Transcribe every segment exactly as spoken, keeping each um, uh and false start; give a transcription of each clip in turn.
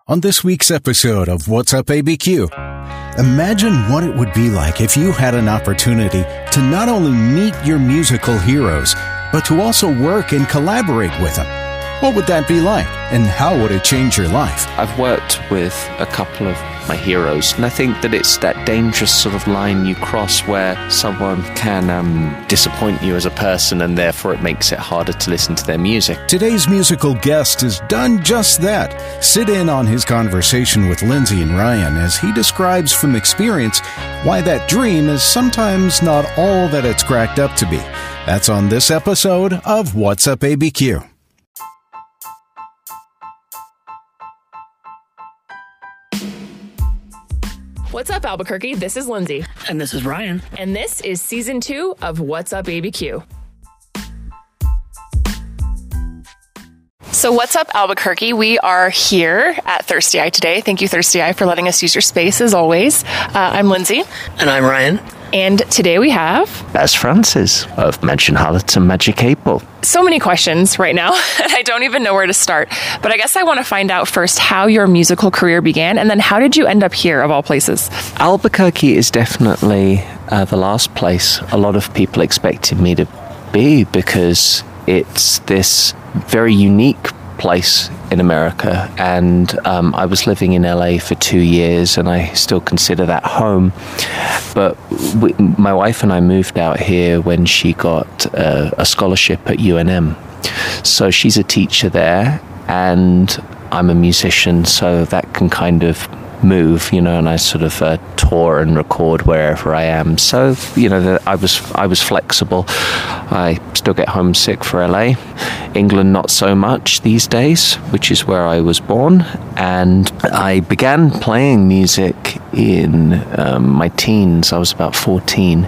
On this week's episode of What's Up A B Q, imagine what it would be like if you had an opportunity to not only meet your musical heroes, but to also work and collaborate with them. What would that be like, and how would it change your life? I've worked with a couple of my heroes, and I think that it's that dangerous sort of line you cross where someone can um, disappoint you as a person, and therefore it makes it harder to listen to their music. Today's musical guest has done just that. Sit in on his conversation with Lindsay and Ryan as he describes from experience why that dream is sometimes not all that it's cracked up to be. That's on this episode of What's Up A B Q. What's up, Albuquerque? This is Lindsay. And this is Ryan. And this is season two of What's Up A B Q. So what's up, Albuquerque? We are here at Thirsty Eye today. Thank you, Thirsty Eye, for letting us use your space as always. Uh, I'm Lindsay. And I'm Ryan. And today we have... Baz Francis of Mansion Harlot and Magic April. So many questions right now, and I don't even know where to start. But I guess I want to find out first how your musical career began, and then how did you end up here, of all places? Albuquerque is definitely uh, the last place a lot of people expected me to be, because it's this very unique place in America, and um, I was living in L A for two years and I still consider that home, but we, my wife and I moved out here when she got uh, a scholarship at U N M, so she's a teacher there and I'm a musician, so that can kind of move, you know, and I sort of uh, tour and record wherever I am. So, you know, the, I was I was flexible. I still get homesick for L A. England, not so much these days, which is where I was born. And I began playing music in um, my teens. I was about fourteen.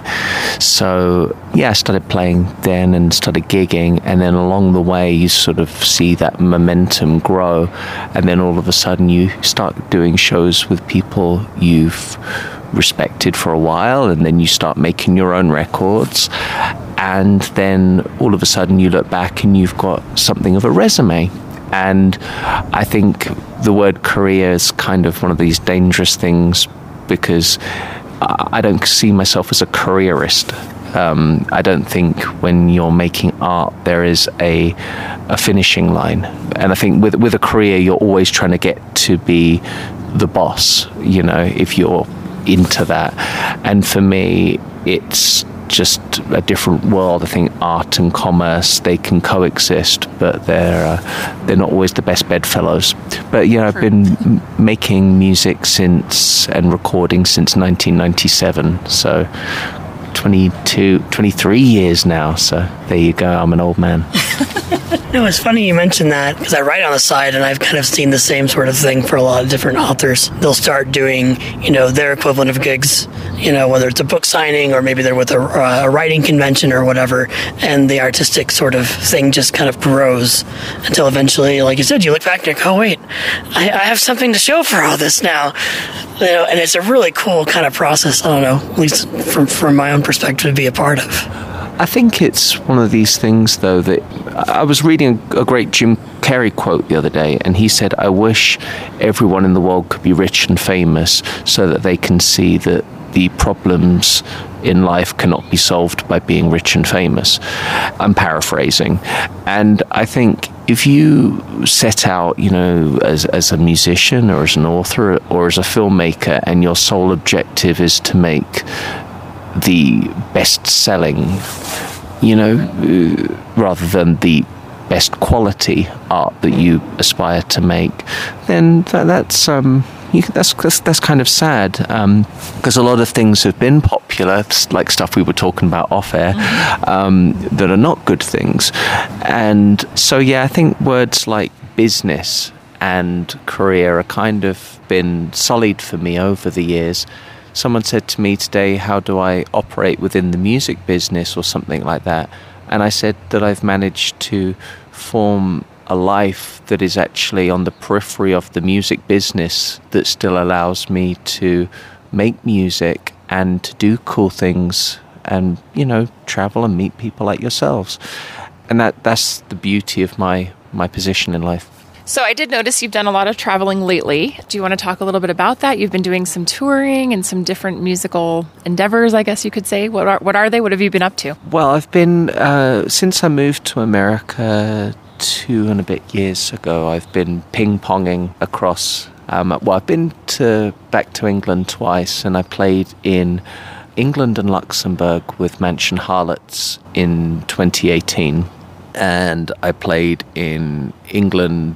So, yeah, I started playing then and started gigging. And then along the way, you sort of see that momentum grow. And then all of a sudden, you start doing shows with people you've respected for a while, and then you start making your own records, and then all of a sudden you look back and you've got something of a resume. And I think the word career is kind of one of these dangerous things, because I don't see myself as a careerist. Um, I don't think when you're making art there is a a finishing line, and I think with with a career you're always trying to get to be the boss, you know, if you're into that. And for me, it's just a different world. I think art and commerce, they can coexist, but they're uh, they're not always the best bedfellows. But yeah, I've been m- making music since and recording since nineteen ninety-seven, so twenty-two, twenty-three years now. So there you go, I'm an old man. No, it's funny you mentioned that, because I write on the side, and I've kind of seen the same sort of thing for a lot of different authors. They'll start doing, you know, their equivalent of gigs, you know, whether it's a book signing or maybe they're with a, uh, a writing convention or whatever, and the artistic sort of thing just kind of grows until eventually, like you said, you look back and you go, oh, wait, I, I have something to show for all this now. You know, and it's a really cool kind of process, I don't know, at least from, from my own perspective, to be a part of. I think it's one of these things, though, that I was reading a great Jim Carrey quote the other day, and he said, I wish everyone in the world could be rich and famous so that they can see that the problems in life cannot be solved by being rich and famous. I'm paraphrasing. And I think if you set out, you know, as, as a musician or as an author or as a filmmaker, and your sole objective is to make the best-selling, you know, uh, rather than the best quality art that you aspire to make, then that, that's um, you, that's, that's that's kind of sad, because um, a lot of things have been popular, like stuff we were talking about off air, um, that are not good things. And so, yeah, I think words like business and career are kind of been sullied for me over the years. Someone said to me today, how do I operate within the music business or something like that? And I said that I've managed to form a life that is actually on the periphery of the music business that still allows me to make music and to do cool things and, you know, travel and meet people like yourselves. And that that's the beauty of my, my position in life. So I did notice you've done a lot of traveling lately. Do you want to talk a little bit about that? You've been doing some touring and some different musical endeavors, I guess you could say. What are, what are they? What have you been up to? Well, I've been, uh, since I moved to America two and a bit years ago, I've been ping-ponging across. Um, well, I've been to back to England twice, and I played in England and Luxembourg with Mansion Harlots in twenty eighteen. And I played in England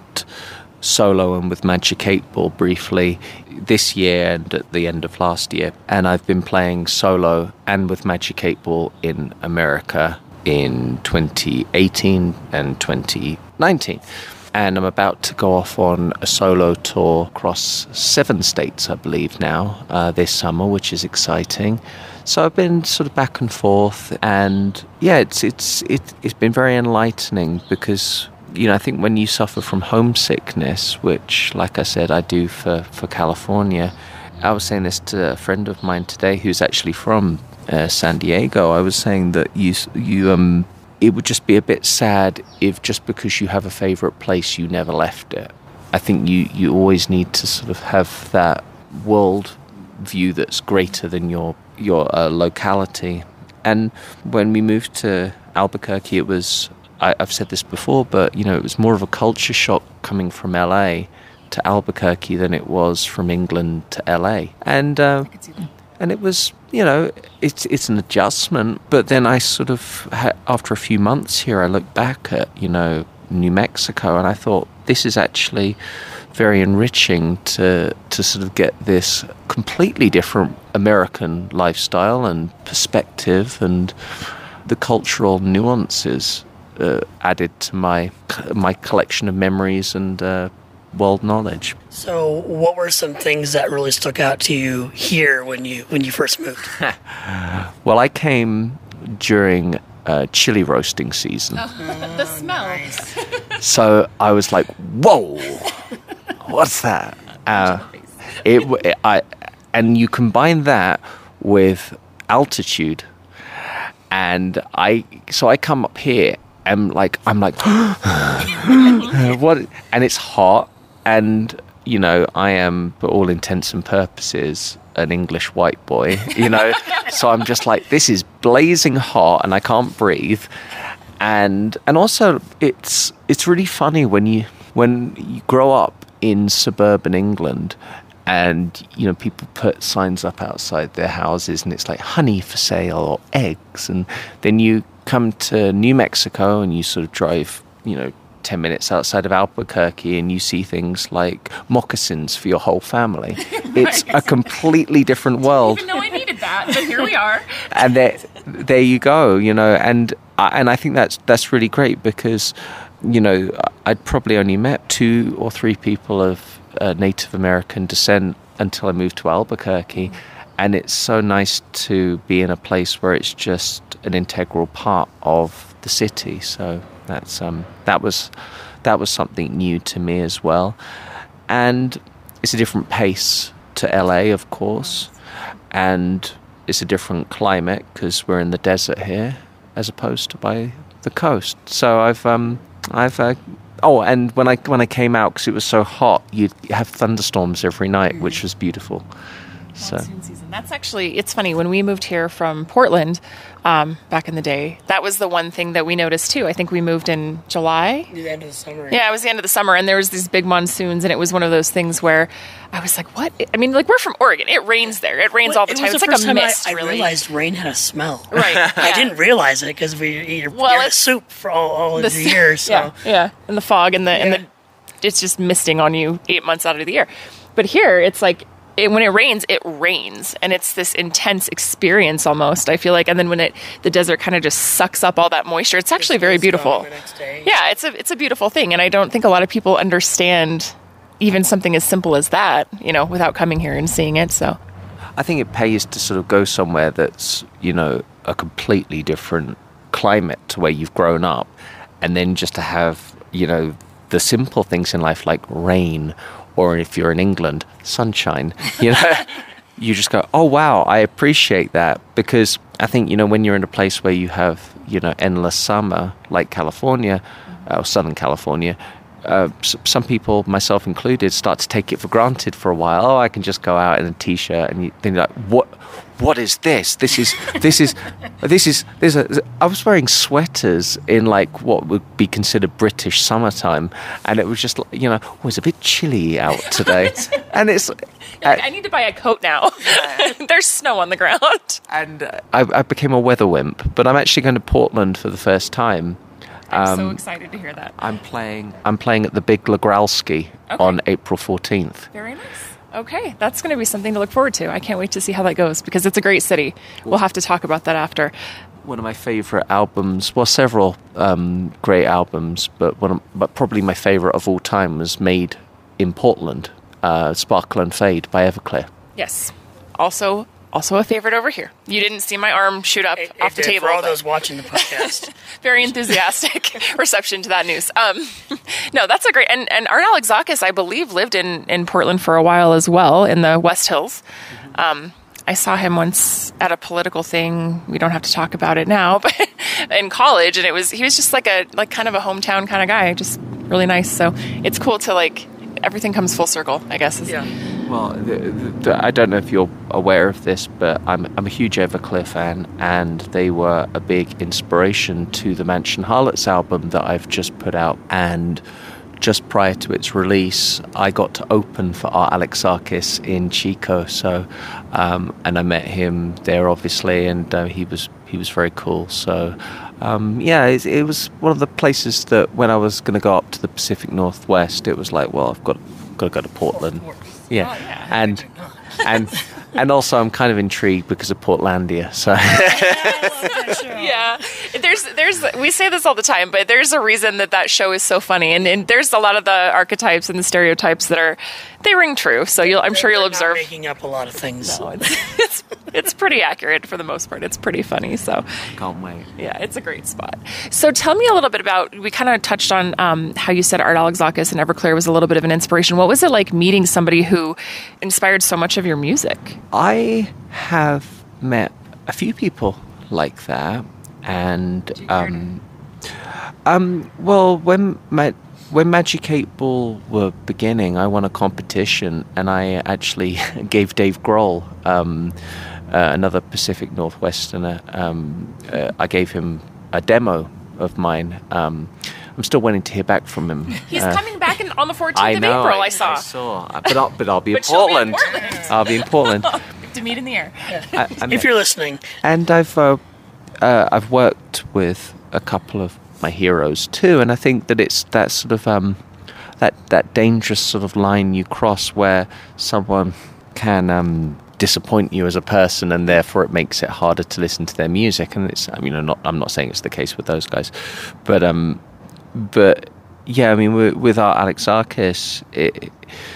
solo and with Magic eight Ball briefly this year and at the end of last year. And I've been playing solo and with Magic eight Ball in America in twenty eighteen and twenty nineteen. And I'm about to go off on a solo tour across seven states, I believe, now, uh, this summer, which is exciting. So I've been sort of back and forth, and yeah, it's it's it, it's been very enlightening because, you know, I think when you suffer from homesickness, which, like I said, I do for, for California, I was saying this to a friend of mine today who's actually from uh, San Diego. I was saying that you you um it would just be a bit sad if just because you have a favorite place you never left it. I think you you always need to sort of have that world view that's greater than your your uh, locality. And when we moved to Albuquerque, it was, I, I've said this before, but you know, it was more of a culture shock coming from L A to Albuquerque than it was from England to L A. And uh, I could see that. and it was, you know, it's it's an adjustment. But then I sort of, ha- after a few months here, I looked back at, you know, New Mexico, and I thought, this is actually very enriching to to sort of get this completely different American lifestyle and perspective and the cultural nuances uh, added to my my collection of memories and uh, world knowledge. So, what were some things that really stuck out to you here when you when you first moved? Well, I came during uh, chili roasting season. Oh, the smell. So I was like, whoa, what's that? Uh, it, it I and you combine that with altitude, and I so I come up here and like I'm like what, and it's hot, and you know, I am, for all intents and purposes, an English white boy, you know, so I'm just like, this is blazing hot and I can't breathe. And and also it's it's really funny when you when you grow up in suburban England, and you know, people put signs up outside their houses and it's like honey for sale or eggs, and then you come to New Mexico and you sort of drive, you know, ten minutes outside of Albuquerque and you see things like moccasins for your whole family. It's a completely different world. I didn't even know I needed that, but here we are. And there, there you go, you know, and I, and I think that's that's really great because, you know, I'd probably only met two or three people of uh, Native American descent until I moved to Albuquerque, and it's so nice to be in a place where it's just an integral part of the city. So that's um that was that was something new to me as well, and it's a different pace to L A, of course, and it's a different climate because we're in the desert here as opposed to by the coast. So I've um I've uh, oh, and when I when I came out, because it was so hot, you'd have thunderstorms every night, mm-hmm. which was beautiful. So. Monsoon season. That's actually, it's funny, when we moved here from Portland um, back in the day, that was the one thing that we noticed too. I think we moved in July. The end of the summer. Yeah, it was the end of the summer, and there was these big monsoons, and it was one of those things where I was like, what? I mean, like, we're from Oregon. It rains there. It rains Well, all the it time. was It's the like first a time mist, I, I really. realized rain had a smell. Right. Yeah. I didn't realize it because we eat Well, well, it- soup for all, all The of the s- years. So. Yeah, yeah. And the fog and the, and Yeah. the, it's just misting on you eight months out of the year. But here, it's like, it, when it rains, it rains, and it's this intense experience almost, I feel like. And then when it, the desert kind of just sucks up all that moisture, it's actually very It's beautiful. gone the next day. Yeah, it's a it's a beautiful thing, and I don't think a lot of people understand even something as simple as that, you know, without coming here and seeing it. So I think it pays to sort of go somewhere that's, you know, a completely different climate to where you've grown up, and then just to have, you know, the simple things in life like rain, or if you're in England, sunshine, you know, you just go, oh, wow, I appreciate that. Because I think, you know, when you're in a place where you have, you know, endless summer, like California, or Southern California, uh, s- some people, myself included, start to take it for granted for a while. Oh, I can just go out in a t-shirt, and you think like, what? What is this? This is this is this is there's a. I was wearing sweaters in like what would be considered British summertime, and it was just like, you know, oh, it's a bit chilly out today, and it's. Like, I need to buy a coat now. There's snow on the ground. And uh, I, I became a weather wimp, but I'm actually going to Portland for the first time. I'm Um, so excited to hear that. I'm playing. I'm playing at the Big Legralski Okay. on April fourteenth. Very nice. Okay, that's going to be something to look forward to. I can't wait to see how that goes because it's a great city. We'll have to talk about that after. One of my favorite albums, well, several um, great albums, but one of, but probably my favorite of all time was made in Portland, uh, Sparkle and Fade by Everclear. Yes. Also, also a favorite over here. You didn't see my arm shoot up It- off it the did, table. for all but those watching the podcast. very enthusiastic reception to that news. Um, no, that's a great. And, and Art Alexakis, I believe, lived in, in Portland for a while as well, in the West Hills. Um, I saw him once at a political thing. We don't have to talk about it now, but in college, and it was he was just like a like kind of a hometown kind of guy, just really nice. So it's cool to like everything comes full circle, I guess. Is, Yeah. Well, the, the, the, I don't know if you're aware of this, but I'm I'm a huge Everclear fan, and they were a big inspiration to the Mansion Harlots album that I've just put out. And just prior to its release, I got to open for Art Alexakis in Chico. So, um, and I met him there, obviously, and uh, he was he was very cool. So, um, yeah, it, it was one of the places that when I was going to go up to the Pacific Northwest, it was like, well, I've got got to go to Portland. Yeah, Oh, yeah. and and and also I'm kind of intrigued because of Portlandia. So Yeah, there's there's we say this all the time, but there's a reason that that show is so funny, and, and there's a lot of the archetypes and the stereotypes that are they ring true. So you'll I'm sure you'll They're not observe. making up a lot of things. No, it's, it's it's pretty accurate for the most part. It's pretty funny. So can't wait. yeah, it's a great spot. So tell me a little bit about. We kind of touched on um, how you said Art Alexakis and Everclear was a little bit of an inspiration. What was it like meeting somebody who inspired so much of your music? I have met a few people like that, and um, um, well, when ma- when Magic eight Ball were beginning, I won a competition, and I actually gave Dave Grohl, um, uh, another Pacific Northwesterner, um, uh, I gave him a demo of mine. Um, I'm still waiting to hear back from him. He's Uh, coming back in, on the fourteenth I of know, April. I, saw. I saw, but I'll, but I'll be in But you'll be in Portland. Portland. I'll be in Portland. To meet in the air. I, I If you're listening, and I've uh, uh, I've worked with a couple of my heroes too, and I think that it's that sort of um, that that dangerous sort of line you cross where someone can um, disappoint you as a person, and therefore it makes it harder to listen to their music. And it's I mean I'm not I'm not saying it's the case with those guys, but um, but yeah, I mean with, with Art Alexakis, it,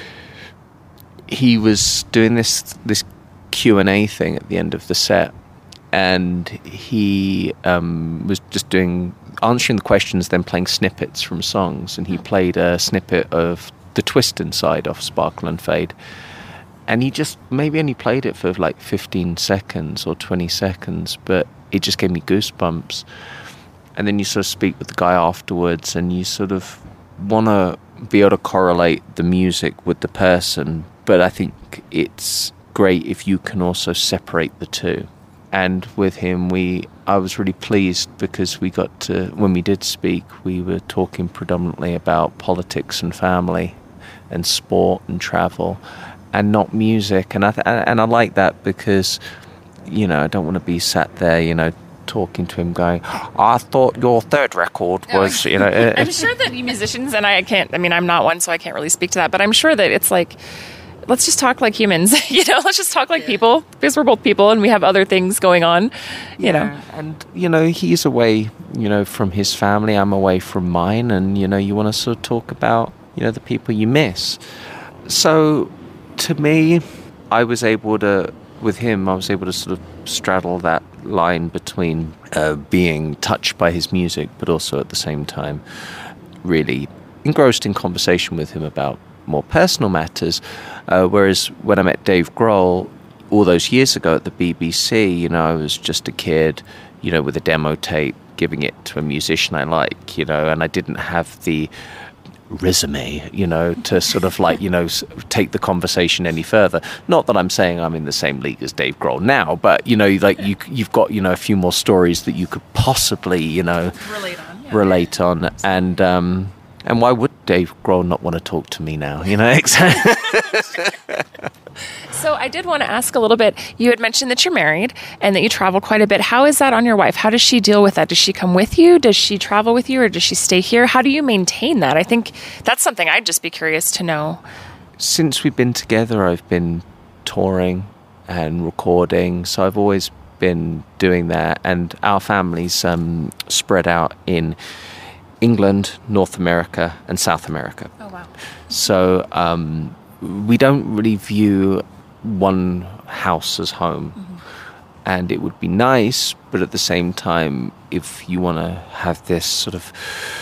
he was doing this this Q and A thing at the end of the set, and he um, was just doing answering the questions, then playing snippets from songs, and he played a snippet of The Twist Inside off Sparkle and Fade, and he just maybe only played it for like fifteen seconds or twenty seconds, but it just gave me goosebumps. And then you sort of speak with the guy afterwards, and you sort of want to be able to correlate the music with the person, but I think it's great if you can also separate the two. And with him, we I was really pleased because we got to, when we did speak, we were talking predominantly about politics and family and sport and travel and not music. And I th- and I like that because, you know, I don't want to be sat there, you know, talking to him going, I thought your third record was, you know. uh, I'm sure that you musicians, and I can't, I mean, I'm not one, so I can't really speak to that, but I'm sure that it's like, let's just talk like humans, you know, let's just talk like people, because we're both people and we have other things going on, you know. And, you know, he's away, you know, from his family, I'm away from mine, and, you know, you want to sort of talk about, you know, the people you miss. So, to me, I was able to, with him, I was able to sort of straddle that line between uh, being touched by his music, but also at the same time really engrossed in conversation with him about more personal matters. Uh, whereas when I met Dave Grohl all those years ago at the B B C, you know, I was just a kid, you know, with a demo tape, giving it to a musician I like, you know, and I didn't have the resume, you know, to sort of like, you know, take the conversation any further. Not that I'm saying I'm in the same league as Dave Grohl now, but, you know, like you, you've got, you know, a few more stories that you could possibly, you know, relate on. Yeah. Relate on. And, um, and why would Dave Grohl not want to talk to me now, you know? Exactly. So I did want to ask a little bit. You had mentioned that you're married and that you travel quite a bit. How is that on your wife? How does she deal with that? Does she come with you? Does she travel with you, or does she stay here? How do you maintain that? I think that's something I'd just be curious to know. Since we've been together, I've been touring and recording. So I've always been doing that. And our family's um, spread out in England, North America, and South America. Oh, wow. So um, we don't really view one house as home. Mm-hmm. And it would be nice, but at the same time, if you want to have this sort of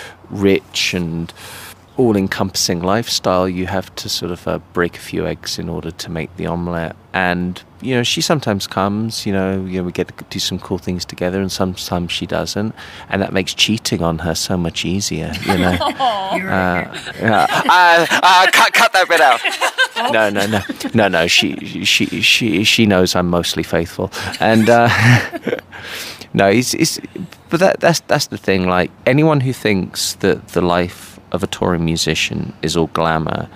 rich and all-encompassing lifestyle, you have to sort of uh, break a few eggs in order to make the omelette. And, you know, she sometimes comes, you know, you know, we get to do some cool things together, and sometimes she doesn't. And that makes cheating on her so much easier, you know. uh, yeah. uh, uh, cut, cut that bit out. No, no, no, no, no. She, she, she, she knows I'm mostly faithful, and uh, no, it's, it's. But that, that's that's the thing. Like, anyone who thinks that the life of a touring musician is all glamour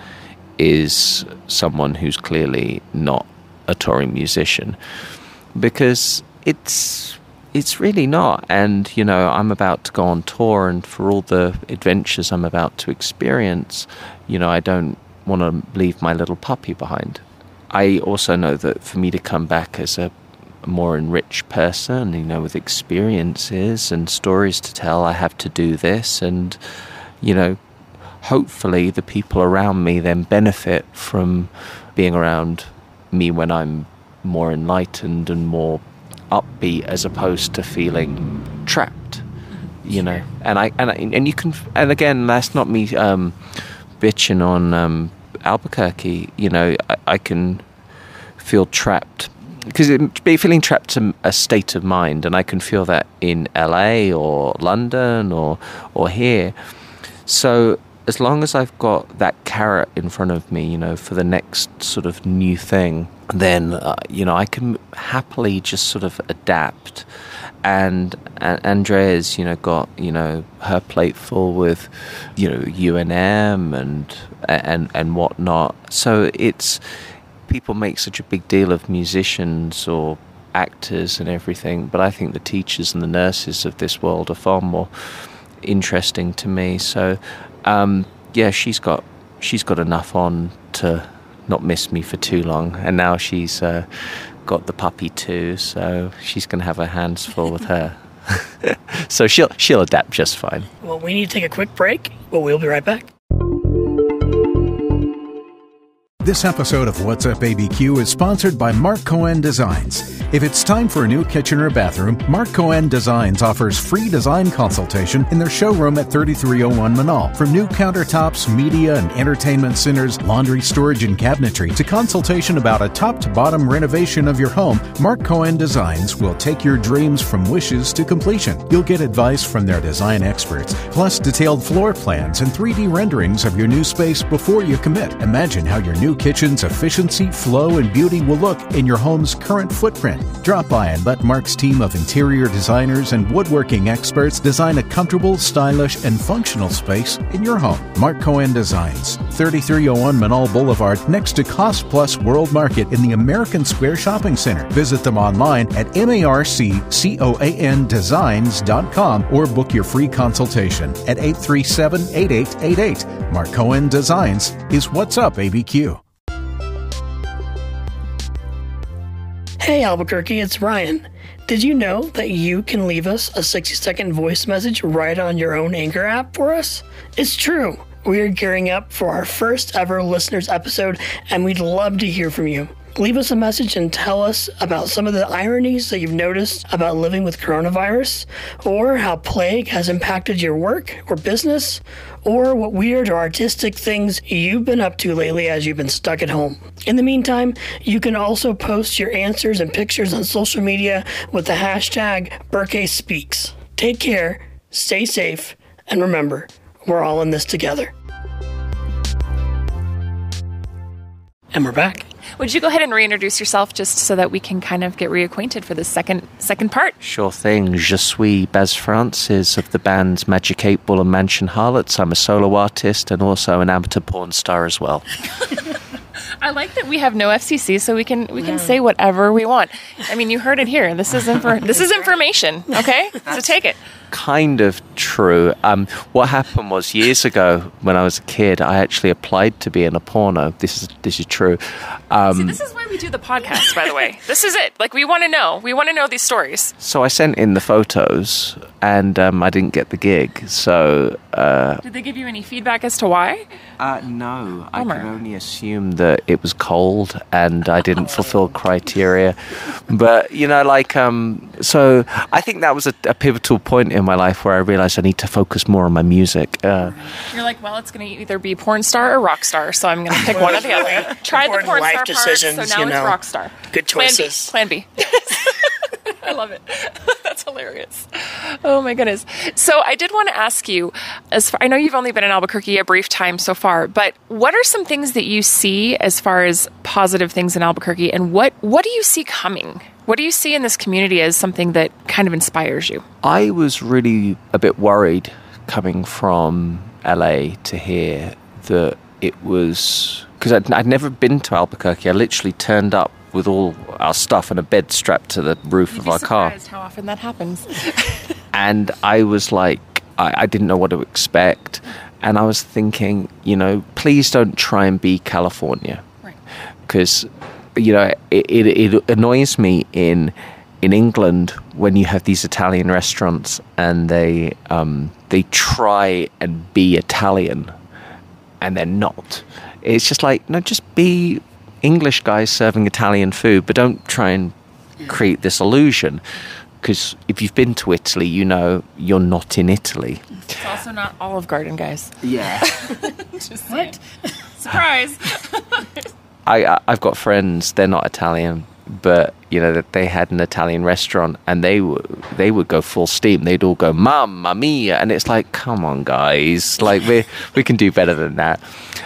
is someone who's clearly not a touring musician, because it's it's really not. And, you know, I'm about to go on tour, and for all the adventures I'm about to experience, you know, I don't want to leave my little puppy behind. I also know that for me to come back as a more enriched person, you know, with experiences and stories to tell, I have to do this. And, you know, hopefully the people around me then benefit from being around me when I'm more enlightened and more upbeat, as opposed to feeling trapped, you know. And I and I, and you can, and again, that's not me um, bitching on um, Albuquerque. You know, I, I can feel trapped, because be feeling trapped to a state of mind, and I can feel that in L A or London or or here. So as long as I've got that carrot in front of me, you know, for the next sort of new thing, then, uh, you know, I can happily just sort of adapt. And, and Andrea's, you know, got, you know, her plate full with, you know, U N M and, and, and whatnot. So it's, people make such a big deal of musicians or actors and everything, but I think the teachers and the nurses of this world are far more interesting to me. So, Um, yeah, she's got she's got enough on to not miss me for too long, and now she's uh, got the puppy too, so she's going to have her hands full with her. So she'll she'll adapt just fine. Well, we need to take a quick break, but we'll be right back. This episode of What's Up A B Q is sponsored by Mark Cohen Designs. If it's time for a new kitchen or bathroom, Mark Cohen Designs offers free design consultation in their showroom at thirty-three oh one Manal. From new countertops, media and entertainment centers, laundry storage and cabinetry, to consultation about a top-to-bottom renovation of your home, Mark Cohen Designs will take your dreams from wishes to completion. You'll get advice from their design experts, plus detailed floor plans and three D renderings of your new space before you commit. Imagine how your new kitchen's efficiency, flow, and beauty will look in your home's current footprint. Drop by and let Mark's team of interior designers and woodworking experts design a comfortable, stylish, and functional space in your home. Mark Cohen Designs, thirty-three oh one Manal Boulevard, next to Cost Plus World Market in the American Square Shopping Center. Visit them online at markcoan designs dot com or book your free consultation at eight three seven, eight eight eight eight. Mark Cohen Designs is What's Up A B Q. Hey Albuquerque, it's Ryan. Did you know that you can leave us a sixty second voice message right on your own Anchor app for us? It's true. We are gearing up for our first ever listeners episode, and we'd love to hear from you. Leave us a message and tell us about some of the ironies that you've noticed about living with coronavirus, or how plague has impacted your work or business, or what weird or artistic things you've been up to lately as you've been stuck at home. In the meantime, you can also post your answers and pictures on social media with the hashtag BurkeSpeaks. Take care, stay safe, and remember, we're all in this together. And we're back. Would you go ahead and reintroduce yourself just so that we can kind of get reacquainted for the second second part? Sure thing. Je suis Baz Francis of the bands Magic eight Ball and Mansion Harlots. I'm a solo artist and also an amateur porn star as well. I like that we have no F C C, so we can we can say whatever we want. I mean, you heard it here. This is infor- this is information, okay? So take it. Kind of true. Um, what happened was years ago when I was a kid, I actually applied to be in a porno. This is this is true. Um, See, this is why we do the podcast, by the way. This is it. Like, we want to know. We want to know these stories. So I sent in the photos, and um, I didn't get the gig. So uh, did they give you any feedback as to why? Uh, no, I Bummer. can only assume that it was cold and I didn't fulfill criteria. But, you know, like, um, so I think that was a, a pivotal point in my life where I realized I need to focus more on my music. Uh, You're like, well, it's going to either be porn star or rock star, so I'm going to pick one or the other. Tried the Important porn life star decisions, part, so now you it's know. rock star. Good choices. Plan B. Plan B. I love it. That's hilarious. Oh my goodness. So I did want to ask you, as far, I know you've only been in Albuquerque a brief time so far, but what are some things that you see as far as positive things in Albuquerque, and what, what do you see coming? What do you see in this community as something that kind of inspires you? I was really a bit worried coming from L A to here that it was, because I'd, I'd never been to Albuquerque. I literally turned up with all our stuff and a bed strapped to the roof You'd of be our car. surprised how often that happens. And I was like, I, I didn't know what to expect. And I was thinking, you know, please don't try and be California. Right. Because, you know, it, it, it annoys me in in England when you have these Italian restaurants and they um, they try and be Italian and they're not. It's just like, no, just be English guys serving Italian food, but don't try and create this illusion. Because if you've been to Italy, you know you're not in Italy. It's also not Olive Garden, guys. Yeah. Just what? Surprise. I, I, I've got friends, they're not Italian, but, you know, that they had an Italian restaurant and they, w- they would go full steam. They'd all go, Mamma mia. And it's like, come on, guys. Like, we we can do better than that.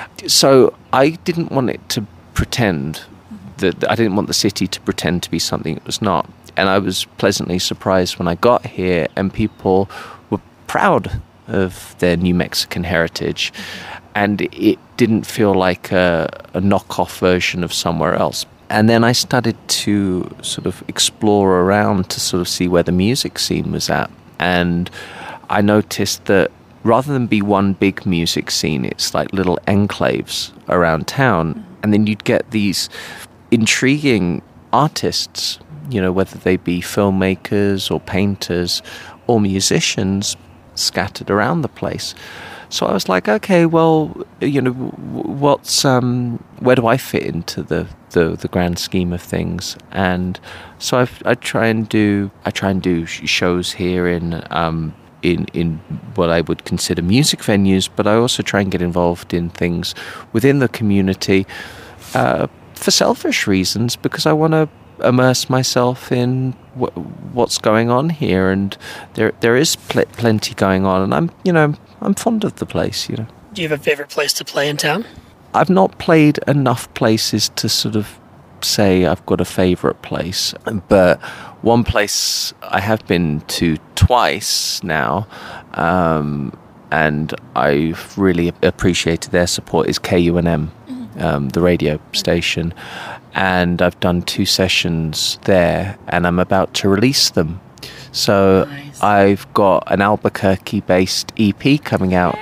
So I didn't want it to pretend that, I didn't want the city to pretend to be something it was not. And I was pleasantly surprised when I got here and people were proud of their New Mexican heritage. And it didn't feel like a, a knockoff version of somewhere else. And then I started to sort of explore around to sort of see where the music scene was at. And I noticed that rather than be one big music scene, it's like little enclaves around town. And then you'd get these intriguing artists, you know, whether they be filmmakers or painters or musicians scattered around the place. So I was like, okay, well, you know, what's um, where do I fit into the, the, the grand scheme of things? And so I, I try and do I try and do shows here in um, in in what I would consider music venues, but I also try and get involved in things within the community uh, for selfish reasons, because I want to immerse myself in w- what's going on here, and there there is pl- plenty going on, and I'm you know. I'm fond of the place, you know. Do you have a favorite place to play in town? I've not played enough places to sort of say I've got a favourite place, but one place I have been to twice now, um, and I've really appreciated their support, is K U N M, um, the radio station, and I've done two sessions there, and I'm about to release them. So nice. I've got an Albuquerque-based E P coming out.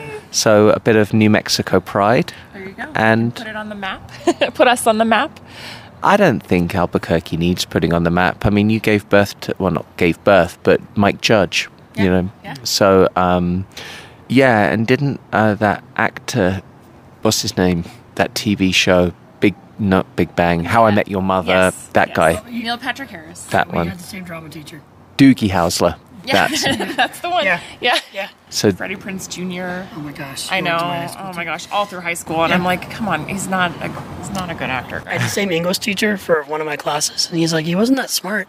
So a bit of New Mexico pride. There you go. And put it on the map. Put us on the map. I don't think Albuquerque needs putting on the map. I mean, you gave birth to, well, not gave birth, but Mike Judge, yeah. you know. Yeah. So, um, yeah, and didn't uh, that actor, what's his name, that T V show, Big Not Big Bang, How yeah. I Met Your Mother, yes. that yes. guy. Neil Patrick Harris. That we one. had the same drama teacher. Doogie Howsler. Yeah, That's, that's the one. Yeah. Yeah. yeah. So Freddie Prinze Junior Oh my gosh. I know. Oh my gosh. All through high school, and yeah. I'm like, come on, he's not a he's not a good actor. I had the same English teacher for one of my classes, and he's like, he wasn't that smart.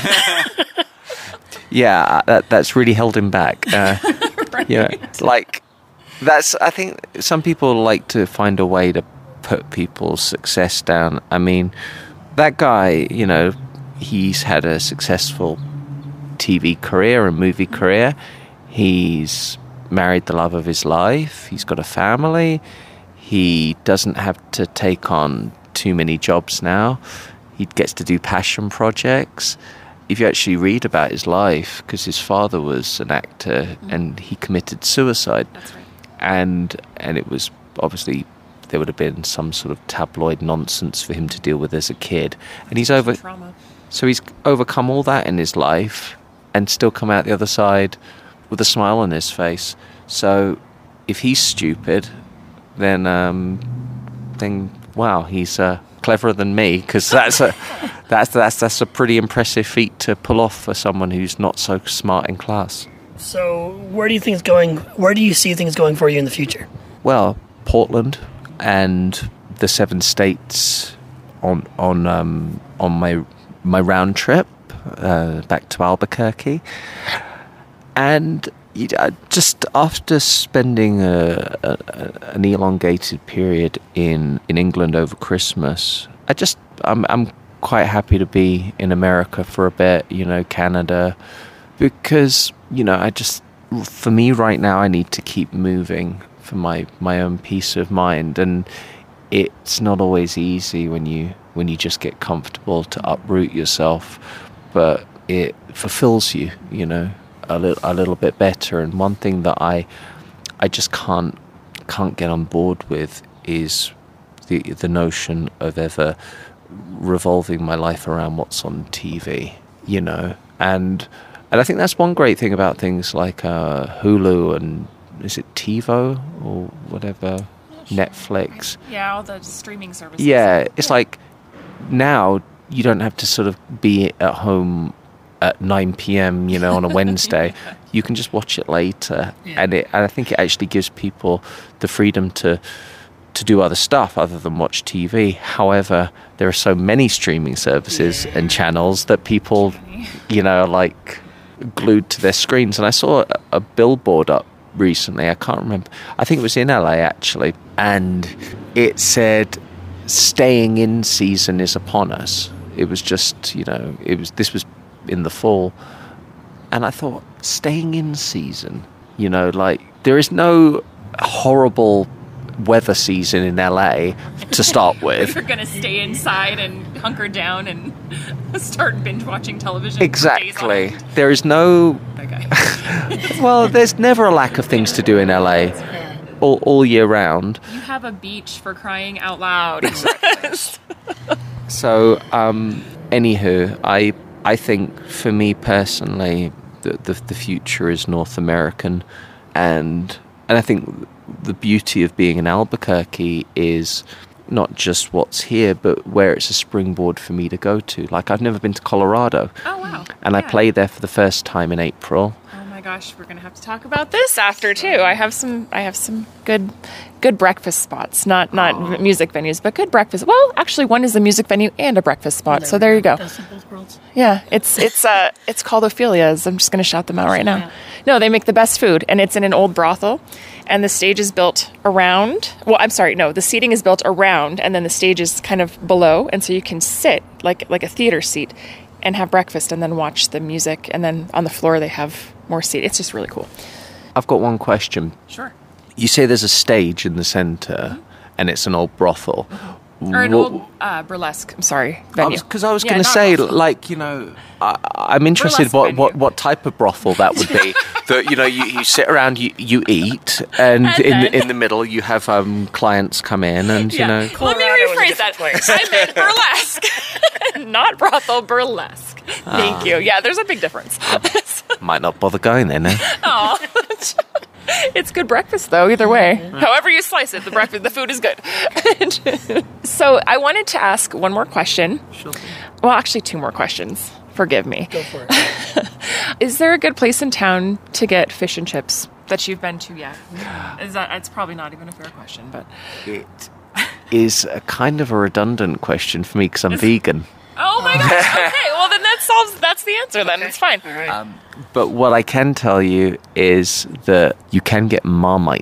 yeah, that that's really held him back. Uh, right. Yeah, like that's. I think some people like to find a way to put people's success down. I mean, that guy, you know, he's had a successful T V career and movie career. He's married the love of his life. He's got a family. He doesn't have to take on too many jobs now. He gets to do passion projects. If you actually read about his life, because his father was an actor mm-hmm. and he committed suicide. That's right. And and it was obviously, there would have been some sort of tabloid nonsense for him to deal with as a kid. And he's over... Trauma. So he's overcome all that in his life and still come out the other side with a smile on his face. So if he's stupid, then, um, then wow, he's uh, cleverer than me, because that's a, that's, that's, that's a pretty impressive feat to pull off for someone who's not so smart in class. So where do you think it's going? Where do you see things going for you in the future? Well, Portland and the seven states on on um, on my my round trip uh, back to Albuquerque, and you know, just after spending a, a, an elongated period in, in England over Christmas, I just I'm I'm quite happy to be in America for a bit, you know, Canada, because you know I just for me right now I need to keep moving for my my own peace of mind, and it's not always easy when you when you just get comfortable to uproot yourself, but it fulfills you, you know, a little a little bit better. And one thing that I I just can't can't get on board with is the the notion of ever revolving my life around what's on T V, you know. And and I think that's one great thing about things like uh, Hulu and is it TiVo or whatever, Netflix. Yeah, all the streaming services. Yeah, it's like now you don't have to sort of be at home at nine p.m, you know, on a Wednesday. Yeah. You can just watch it later. Yeah. And it, and I think it actually gives people the freedom to to do other stuff other than watch T V. However, there are so many streaming services yeah. and channels that people, you know, are like glued to their screens. And I saw a, a billboard up recently, I can't remember, I think it was in L A actually, and it said staying in season is upon us. It was just, you know, it was this was in the fall, and I thought, staying in season, you know, like there is no horrible weather season in L A to start with. You're gonna stay inside and hunker down and start binge watching television. Exactly. There is no okay. Well, there's never a lack of things to do in L A all, all year round. You have a beach, for crying out loud. So um anywho, I I think for me personally the, the the future is North American, and and I think the beauty of being in Albuquerque is not just what's here, but where it's a springboard for me to go to. Like, I've never been to Colorado. Oh, wow. And yeah. I play there for the first time in April. Oh my gosh, we're going to have to talk about this after too. I have some I have some good good breakfast spots. Not not oh. music venues, but good breakfast. Well, actually one is a music venue and a breakfast spot. There so there you go. Best of both worlds. Yeah, it's it's uh it's called Ophelia's. I'm just going to shout them out right now. No, they make the best food, and it's in an old brothel. And the stage is built around, well, I'm sorry, no, the seating is built around, and then the stage is kind of below, and so you can sit like like a theater seat and have breakfast and then watch the music, and then on the floor they have more seat. It's just really cool. I've got one question. Sure. You say there's a stage in the center, mm-hmm. and it's an old brothel. Mm-hmm. Or an what, old uh, burlesque, I'm sorry, venue. Because I was, I was yeah, going to say, brothel. like, you know, I, I'm interested what, what what type of brothel that would be. That, you know, you, you sit around, you, you eat, and, and in the, in the middle you have um, clients come in, and, yeah. you know. Let me rephrase that. Place. I meant burlesque, not brothel, burlesque. Ah. Thank you. Yeah, there's a big difference. Might not bother going there now. Oh. It's good breakfast, though, either way. Mm-hmm. However you slice it, the breakfast, the food is good. So I wanted to ask one more question. Sure. Well, actually, two more questions. Forgive me. Go for it. Is there a good place in town to get fish and chips that you've been to yet? Is that? It's probably not even a fair question, but it is a kind of a redundant question for me because I'm vegan. Oh my gosh! Okay, well then that solves. That's the answer. Then okay. It's fine. All right. Um, but what I can tell you is that you can get Marmite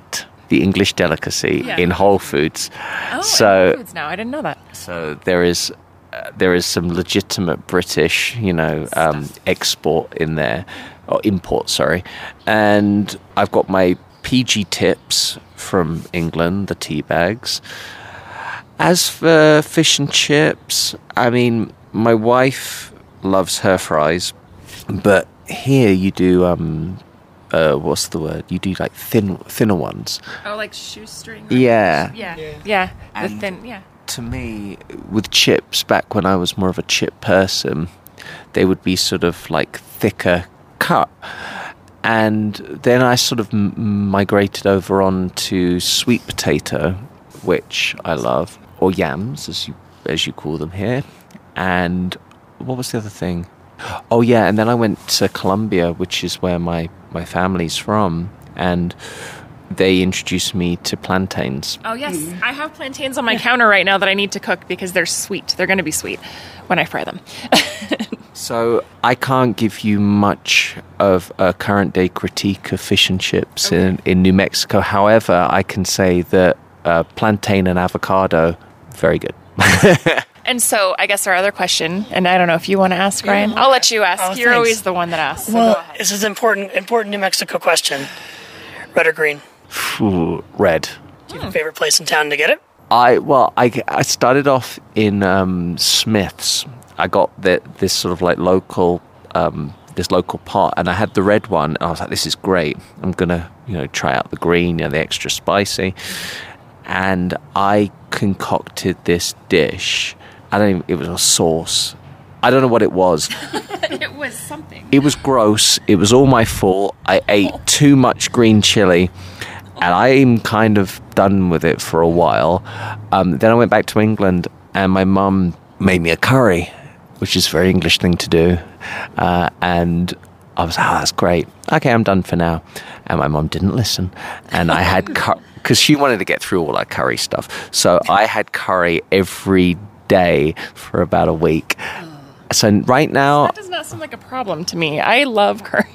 the English delicacy Yeah. in Whole Foods. Oh, so and Whole Foods now. I didn't know that. so there is uh, there is some legitimate British, you know, um, export in there, or import, sorry. And I've got my P G tips from England, the tea bags. As for fish and chips, I mean, my wife loves her fries, but here you do um, uh, what's the word? You do like thin, thinner ones. Oh, like shoestring. Yeah. Yeah. Yeah. The And- thin. Yeah. To me, with chips, back when I was more of a chip person, they would be sort of like thicker cut. And then I sort of m- migrated over on to sweet potato, which I love, or yams, as you as you call them here. And what was the other thing? Oh yeah, and then I went to Colombia, which is where my, my family's from, and they introduced me to plantains. Oh yes, I have plantains on my counter right now that I need to cook because they're sweet. They're going to be sweet when I fry them. So I can't give you much of a current day critique of fish and chips Okay. in, in New Mexico. However, I can say that uh, plantain and avocado, very good. And so I guess our other question, and I don't know if you want to ask, Ryan. I'll let you ask. Oh, You're thanks. always the one that asks. So Well, go ahead. this is important, important New Mexico question. Red or green? Ooh, red. Do you have a favorite place in town to get it? I well, I, I started off in um, Smith's. I got the, this sort of like local, um, this local pot, and I had the red one. And I was like, "This is great. I'm gonna, you know, try out the green, you know, the extra spicy." And I concocted this dish. I don't. Even, it was a sauce. I don't know what it was. It was something. It was gross. It was all my fault. I ate too much green chili, and I'm kind of done with it for a while. Um, then I went back to England, and my mum made me a curry, which is a very English thing to do. Uh, and I was, oh, that's great. Okay, I'm done for now. And my mum didn't listen. And I had curry, because she wanted to get through all that curry stuff. So I had curry every day for about a week. So right now, That does not seem like a problem to me. I love curry.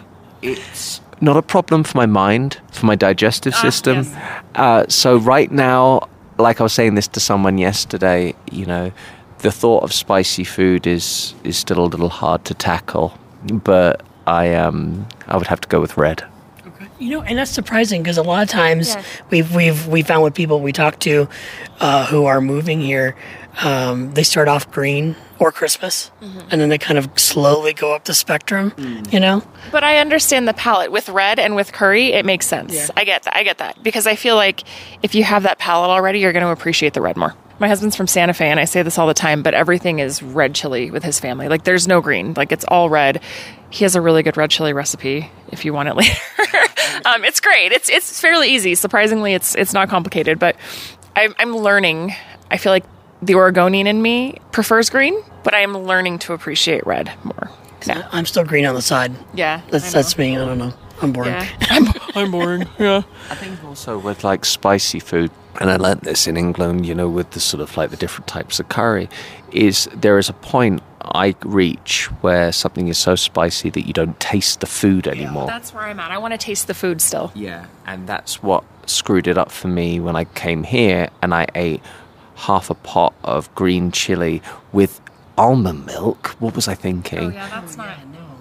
it's not a problem for my mind, for my digestive Ah, system. yes. Uh, so right now, like I was saying this to someone yesterday, you know, the thought of spicy food is is still a little hard to tackle, but I um I would have to go with red. You know, and that's surprising because a lot of times Yeah. we've we've we found with people we talk to uh, who are moving here, um, they start off green or Christmas, and then they kind of slowly go up the spectrum. You know, But I understand the palate with red and with curry. It makes sense. Yeah. I get that. I get that because I feel like if you have that palate already, you're going to appreciate the red more. My husband's from Santa Fe, and I say this all the time, but everything is red chili with his family. Like there's no green. Like it's all red. He has a really good red chili recipe if you want it later. um, it's great. It's it's fairly easy. Surprisingly, it's it's not complicated. But I'm, I'm learning. I feel like the Oregonian in me prefers green, but I am learning to appreciate red more. Yeah, I'm still green on the side. yeah. I That's know. that's me. I don't know. I'm boring. Yeah, I'm, I'm boring. Yeah. I think also with like spicy food, and I learnt this in England, you know, with the sort of like the different types of curry, is there is a point I reach where something is so spicy that you don't taste the food anymore. That's where I'm at. I want to taste the food still. Yeah, and that's what screwed it up for me when I came here and I ate half a pot of green chili with almond milk. What was I thinking? Oh, yeah, that's not.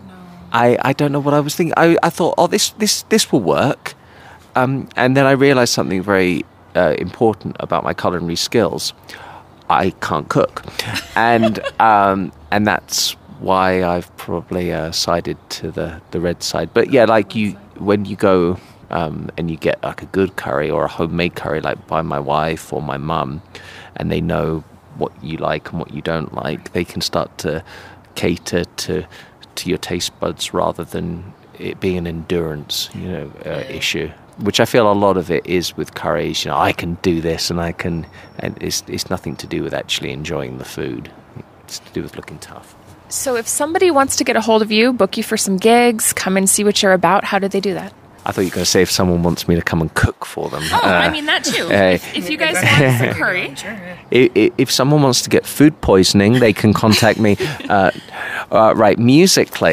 I, I don't know what I was thinking. I, I thought, oh, this this this will work, um, and then I realised something very uh, important about my culinary skills. I can't cook, and um, and that's why I've probably uh, sided to the, the red side. But yeah, like you, when you go um, and you get like a good curry or a homemade curry, like by my wife or my mum, and they know what you like and what you don't like, they can start to cater to to your taste buds rather than it being an endurance, you know, uh, issue. Which I feel a lot of it is with curries. You know, I can do this, and I can, and it's it's nothing to do with actually enjoying the food. It's to do with looking tough. So if somebody wants to get a hold of you, book you for some gigs, come and see what you're about, how do they do that? I thought you were going to say if someone wants me to come and cook for them. Oh, Uh, I mean that too. uh, if, if you guys want some curry. I- i- If someone wants to get food poisoning, they can contact me. Uh, uh, right, musically,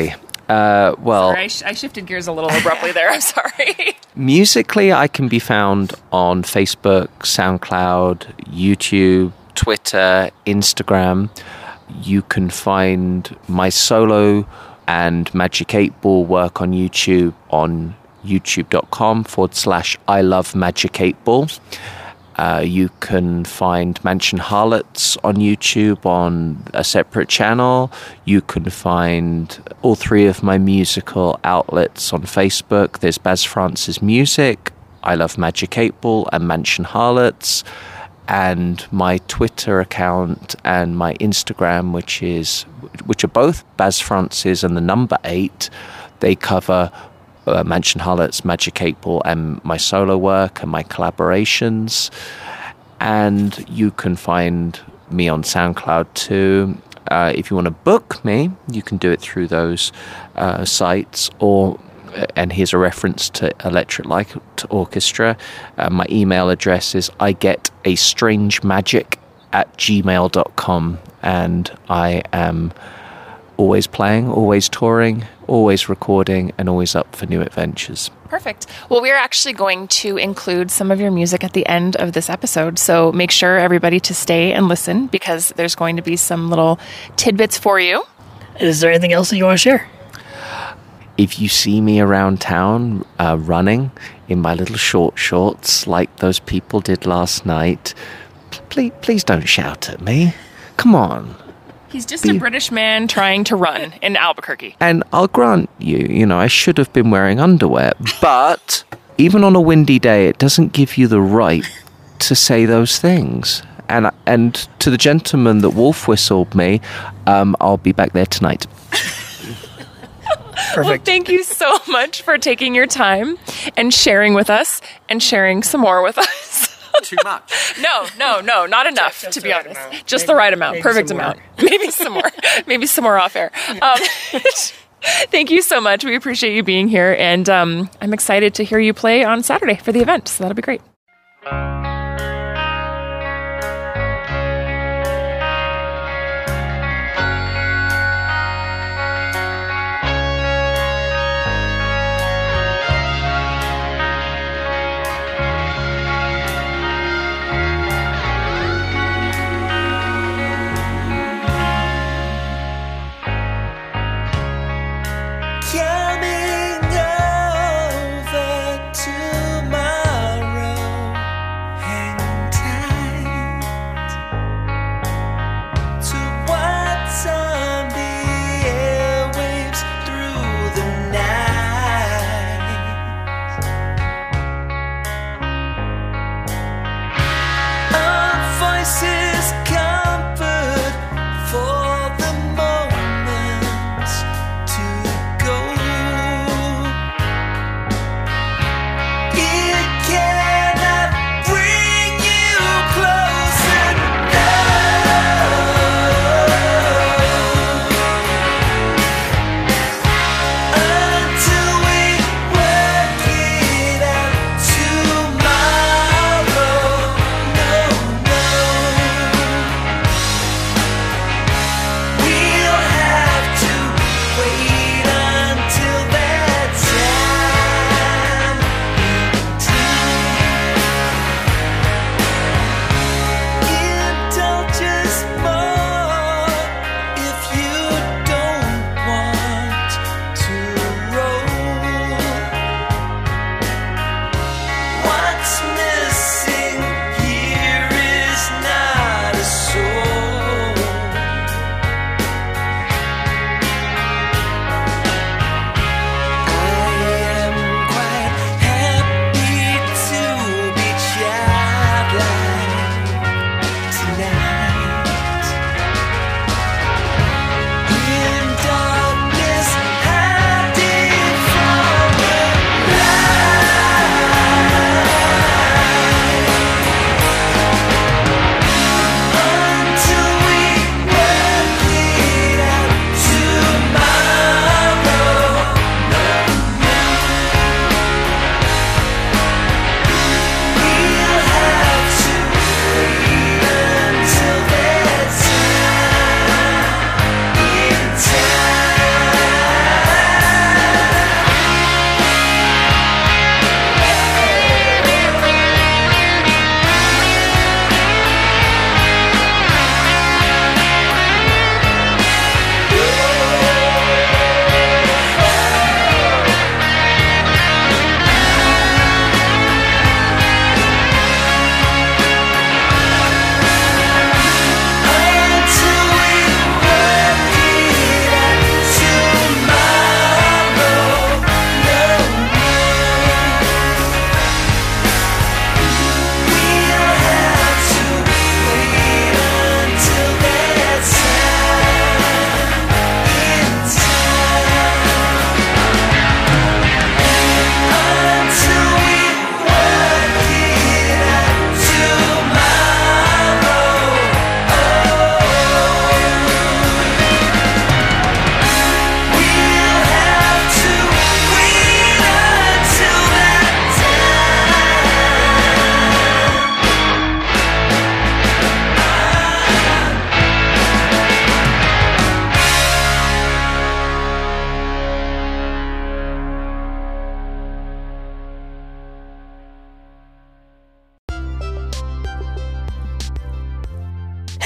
Uh, well, Sorry, I, sh- I shifted gears a little abruptly there. I'm sorry. Musically, I can be found on Facebook, SoundCloud, YouTube, Twitter, Instagram. You can find my solo and Magic eight Ball work on YouTube on youtube.com forward slash I love Magic eight Ball. Uh, you can find Mansion Harlots on YouTube on a separate channel. You can find all three of my musical outlets on Facebook. There's Baz Francis Music, I Love Magic eight Ball, and Mansion Harlots. And my Twitter account and my Instagram, which is which are both Baz Francis and the number eight. They cover Uh, Mansion Harlots, Magic eight Ball, and my solo work and my collaborations. And you can find me on SoundCloud too. Uh, if you want to book me, you can do it through those uh, sites. Or, and here's a reference to Electric Light Orchestra. Uh, my email address is igetastrange magic at gmail dot com, and I am always playing, always touring, always recording, and always up for new adventures. Perfect. Well, we're actually going to include some of your music at the end of this episode, so make sure everybody to stay and listen, because there's going to be some little tidbits for you. Is there anything else that you want to share? If you see me around town uh, running in my little short shorts like those people did last night, please, please don't shout at me. Come on. He's just a British man trying to run in Albuquerque. And I'll grant you, you know, I should have been wearing underwear, but even on a windy day, it doesn't give you the right to say those things. And and to the gentleman that wolf whistled me, um, I'll be back there tonight. Perfect. Well, thank you so much for taking your time and sharing with us and sharing some more with us. Too much. No, no, no, not enough, Just to the be right honest. amount. Just Maybe- the right amount. maybe Perfect some more. amount. Maybe some more. Maybe some more off air. Um, thank you so much. We appreciate you being here. And um, I'm excited to hear you play on Saturday for the event. So that'll be great. Coming over tomorrow.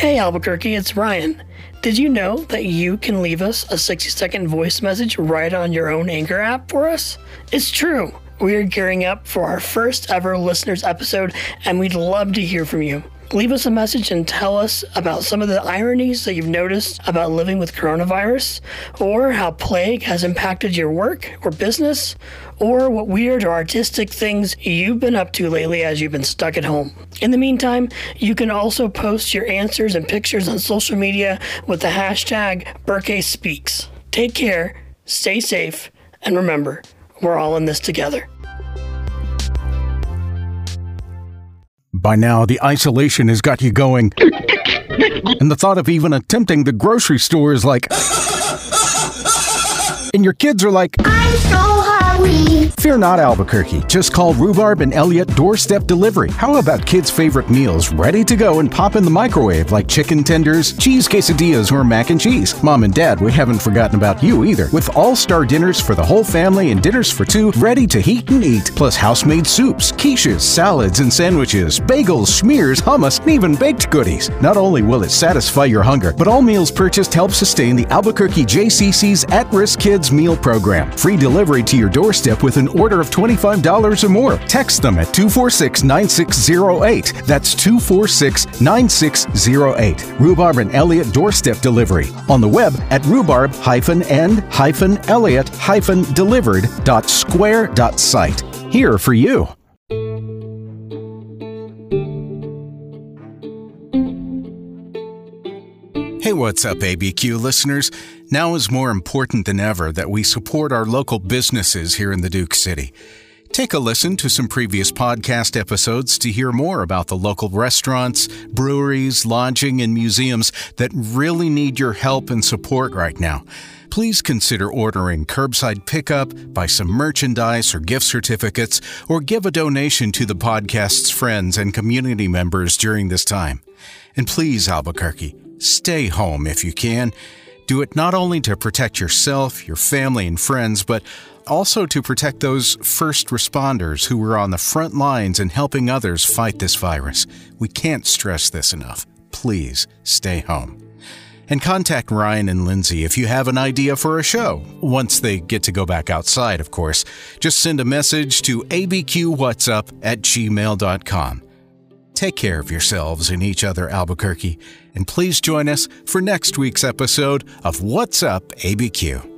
Hey Albuquerque, it's Ryan. Did you know that you can leave us a sixty second voice message right on your own Anchor app for us? It's true. We are gearing up for our first ever listeners episode, and we'd love to hear from you. Leave us a message and tell us about some of the ironies that you've noticed about living with coronavirus, or how plague has impacted your work or business, or what weird or artistic things you've been up to lately as you've been stuck at home. In the meantime, you can also post your answers and pictures on social media with the hashtag BurkeSpeaks. Take care, stay safe, and remember, we're all in this together. By now, the isolation has got you going, and the thought of even attempting the grocery store is like... And your kids are like... I'm so hungry. Fear not, Albuquerque. Just call Rhubarb and Elliott Doorstep Delivery. How about kids' favorite meals ready to go and pop in the microwave, like chicken tenders, cheese quesadillas, or mac and cheese? Mom and Dad, we haven't forgotten about you either. With all-star dinners for the whole family and dinners for two, ready to heat and eat. Plus house-made soups, quiches, salads, and sandwiches, bagels, schmears, hummus, and even baked goodies. Not only will it satisfy your hunger, but all meals purchased help sustain the Albuquerque J C C's At-Risk Kids Meal Program. Free delivery to your doorstep with an order of twenty-five dollars or more. Text them at two four six, nine six zero eight. That's two four six, nine six zero eight. Rhubarb and Elliott Doorstep Delivery. On the web at rhubarb and elliott delivered dot square dot site. Here for you. Hey, what's up, A B Q listeners? Now is more important than ever that we support our local businesses here in the Duke City. Take a listen to some previous podcast episodes to hear more about the local restaurants, breweries, lodging, and museums that really need your help and support right now. Please consider ordering curbside pickup, buy some merchandise or gift certificates, or give a donation to the podcast's friends and community members during this time. And please, Albuquerque, stay home if you can. Do it not only to protect yourself, your family, and friends, but also to protect those first responders who were on the front lines and helping others fight this virus. We can't stress this enough. Please stay home. And contact Ryan and Lindsay if you have an idea for a show. Once they get to go back outside, of course. Just send a message to a b q whats up at gmail dot com. Take care of yourselves and each other, Albuquerque, and please join us for next week's episode of What's Up, A B Q.